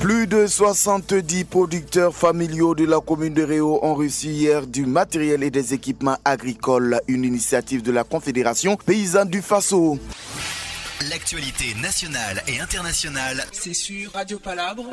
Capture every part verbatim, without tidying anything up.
Plus de soixante-dix producteurs familiaux de la commune de Réau ont reçu hier du matériel et des équipements agricoles, une initiative de la Confédération paysanne du Faso. L'actualité nationale et internationale, c'est sur Radio Palabre.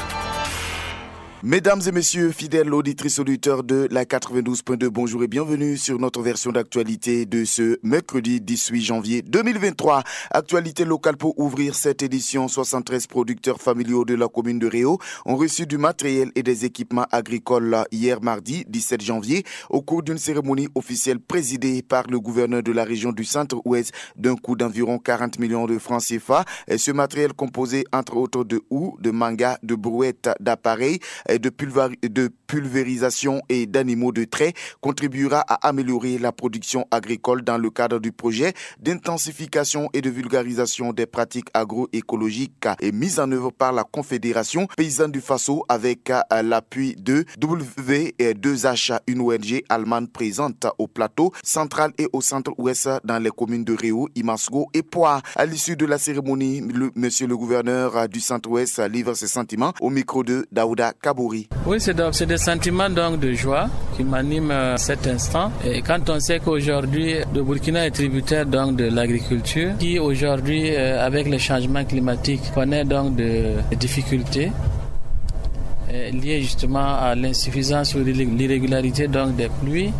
Mesdames et messieurs, fidèles auditrices auditeurs de la quatre-vingt-douze point deux, bonjour et bienvenue sur notre version d'actualité de ce mercredi dix-huit janvier deux mille vingt-trois. Actualité locale pour ouvrir cette édition. soixante-treize producteurs familiaux de la commune de Réau ont reçu du matériel et des équipements agricoles hier mardi dix-sept janvier au cours d'une cérémonie officielle présidée par le gouverneur de la région du Centre-Ouest d'un coût d'environ quarante millions de francs C F A. Et ce matériel composé entre autres de houes, de mangas, de brouettes, d'appareils, De, pulver, de pulvérisation et d'animaux de trait contribuera à améliorer la production agricole dans le cadre du projet d'intensification et de vulgarisation des pratiques agroécologiques et mise en œuvre par la Confédération paysanne du Faso avec l'appui de W deux H, une O N G allemande présente au plateau central et au centre-ouest dans les communes de Réau, Imasgo et Poix. À l'issue de la cérémonie, le, monsieur le gouverneur du centre-ouest livre ses sentiments au micro de Daouda Kabouri. Oui, c'est, c'est des sentiments donc de joie qui m'animent euh, cet instant. Et quand on sait qu'aujourd'hui, le Burkina est tributaire donc de l'agriculture, qui aujourd'hui, euh, avec les changements climatiques, connaît donc de, de difficultés euh, liées justement à l'insuffisance ou l'irrégularité donc des pluies,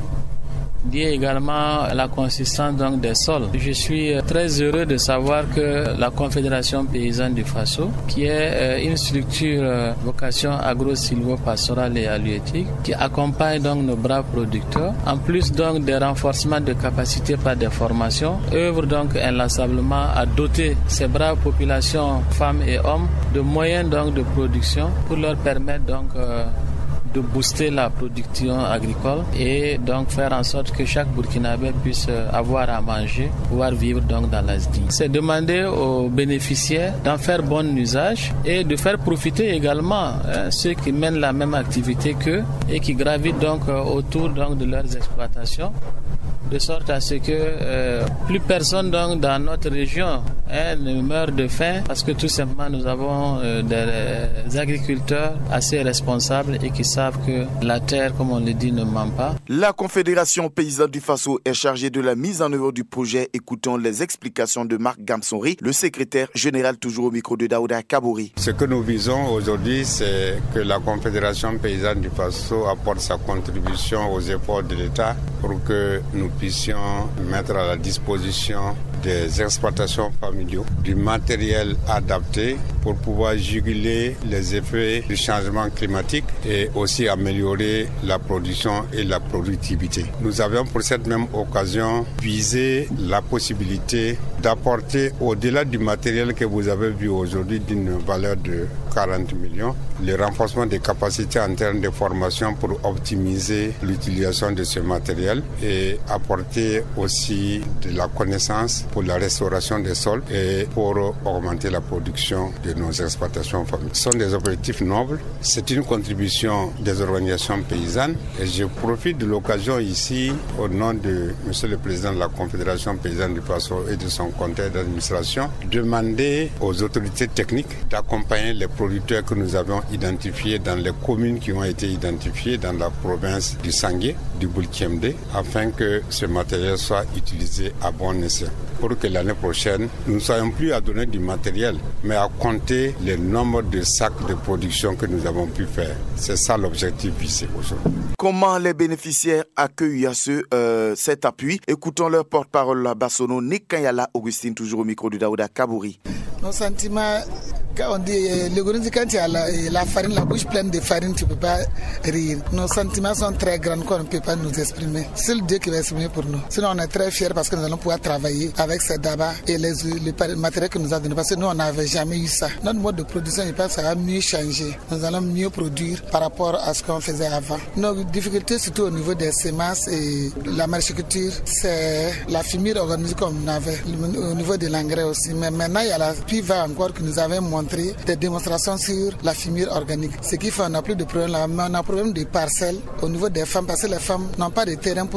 lié également à la consistance donc des sols. Je suis très heureux de savoir que la Confédération paysanne du Faso, qui est une structure vocation agro-silvo-pastorale et halieutique, qui accompagne donc nos braves producteurs, en plus donc des renforcements de capacités par des formations, œuvre donc inlassablement à doter ces braves populations, femmes et hommes, de moyens donc de production pour leur permettre donc euh, de booster la production agricole et donc faire en sorte que chaque Burkinabé puisse avoir à manger, pouvoir vivre donc dans la dignité. C'est demander aux bénéficiaires d'en faire bon usage et de faire profiter également hein, ceux qui mènent la même activité qu'eux et qui gravitent donc autour donc de leurs exploitations, de sorte à ce que euh, plus personne donc dans notre région hein, ne meurt de faim, parce que tout simplement nous avons euh, des, des agriculteurs assez responsables et qui savent que la terre, comme on le dit, ne ment pas. La Confédération paysanne du Faso est chargée de la mise en œuvre du projet. Écoutons les explications de Marc Gamsonri, le secrétaire général, toujours au micro de Daouda Kabouri. Ce que nous visons aujourd'hui, c'est que la Confédération paysanne du Faso apporte sa contribution aux efforts de l'État pour que nous puissions mettre à la disposition des exploitations familiaux du matériel adapté pour pouvoir juguler les effets du changement climatique et aussi améliorer la production et la productivité. Nous avions pour cette même occasion visé la possibilité d'apporter au-delà du matériel que vous avez vu aujourd'hui d'une valeur de quarante millions, le renforcement des capacités en termes de formation pour optimiser l'utilisation de ce matériel et apporter aussi de la connaissance pour la restauration des sols et pour augmenter la production de nos exploitations familiales. Ce sont des objectifs nobles. C'est une contribution des organisations paysannes et je profite de l'occasion ici au nom de Monsieur le Président de la Confédération paysanne du Faso et de son conseil d'administration, demander aux autorités techniques d'accompagner les producteurs que nous avons identifiés dans les communes qui ont été identifiées dans la province du Sangué, du Bulkiemde, afin que ce matériel soit utilisé à bon escient. Pour que l'année prochaine, nous ne soyons plus à donner du matériel, mais à compter le nombre de sacs de production que nous avons pu faire. C'est ça l'objectif visé aujourd'hui. Comment les bénéficiaires accueillent ce, euh, cet appui? Écoutons leur porte-parole, Bassono Nekayala Augustine, toujours au micro de Daouda Kabouri. Nos sentiments, quand on dit le gouvernement, quand il y a la, la farine, la bouche pleine de farine, tu ne peux pas rire. Nos sentiments sont très grands qu'on ne peut pas nous exprimer. C'est le Dieu qui va exprimer pour nous. Sinon, on est très fiers parce que nous allons pouvoir travailler avec ces daba et les, le matériel que nous avons donné. Parce que nous, on n'avait jamais eu ça. Notre mode de production, je pense que ça va mieux changer. Nous allons mieux produire par rapport à ce qu'on faisait avant. Nos difficultés, surtout au niveau des semences et la mariculture, c'est la fumure organisée comme on avait. Au niveau de l'engrais aussi. Mais maintenant, il y a la P I V A encore que nous avons montré des démonstrations sur la fumure organique. Ce qui fait qu'on n'a plus de problème là, mais on a un problème de parcelles au niveau des femmes parce que les femmes n'ont pas de terrain pour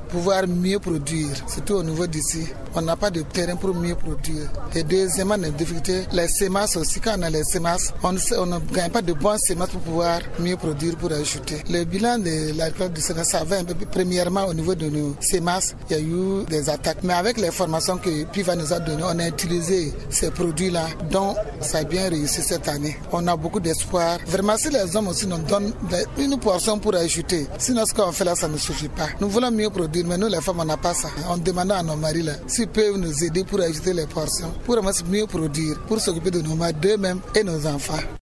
pouvoir mieux produire, surtout au niveau d'ici. On n'a pas de terrain pour mieux produire. Et deuxièmement, la difficulté, les semences aussi. Quand on a les semences, on, on ne gagne pas de bonnes semences pour pouvoir mieux produire, pour ajouter. Le bilan de l'agriculture du Sénégal, ça va un peu. Premièrement, au niveau de nos semences, il y a eu des attaques. Mais avec les formations que PIVA nous a données, on a utilisé ces produits-là, dont ça a bien réussi cette année. On a beaucoup d'espoir. Vraiment, si les hommes aussi nous donnent une portion pour ajouter, sinon ce qu'on fait là, ça ne suffit pas. Nous voulons mieux produire, mais nous les femmes, on n'a pas ça. On demande à nos maris là, s'ils peuvent nous aider pour ajouter les portions, pour mieux produire, pour s'occuper de nos mères d'eux-mêmes et nos enfants.